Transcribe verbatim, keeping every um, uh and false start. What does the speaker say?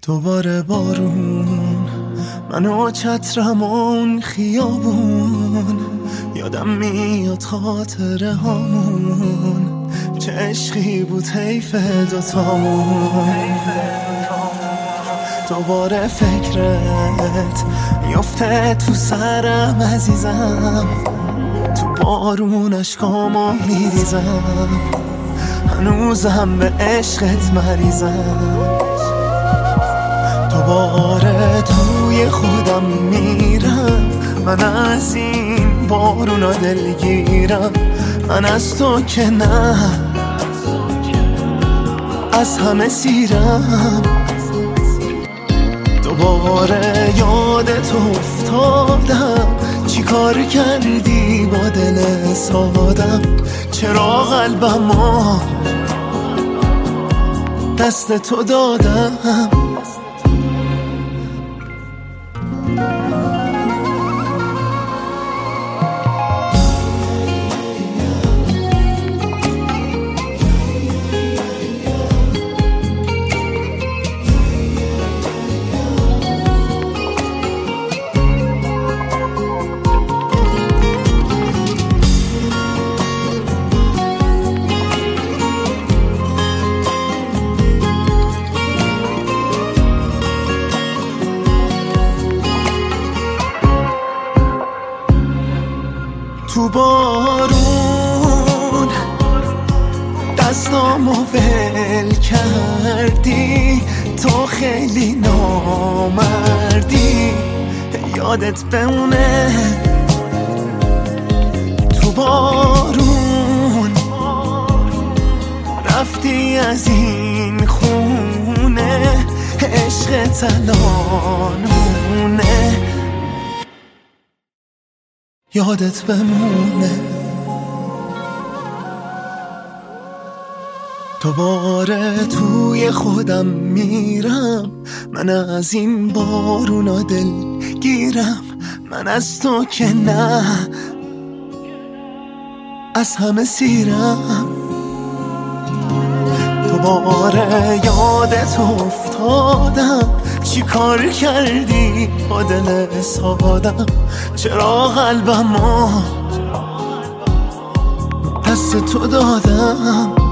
دوباره بارون، من و چترم اون خیابون، یادم میاد خاطره هامون، چه عشقی بود حیف دوتامون. دوباره فکرت میفته تو سرم عزیزم، تو بارون اشکامو میریزم، هنوزم به عشقت مریضم. دوباره توی خودم میرم، من از این بارونا دلگیرم، من از تو که نه از همه سیرم. دوباره یادت افتادم، چی کار کردی با دل سادم، چرا قلبمو دست تو دادم. تو بارون دستامو ول کردی، تو خیلی نامردی، یادت بمونه. تو بارون رفتی از این خونه، عشقت الان مونه، یادت بمونه. دوباره توی خودم میرم، من از این بارونا دل گیرم، من از تو که نه از همه سیرم. دوباره یادت افتادم، چی کار کردی با دل سادم، چرا قلبمو دست تو دادم.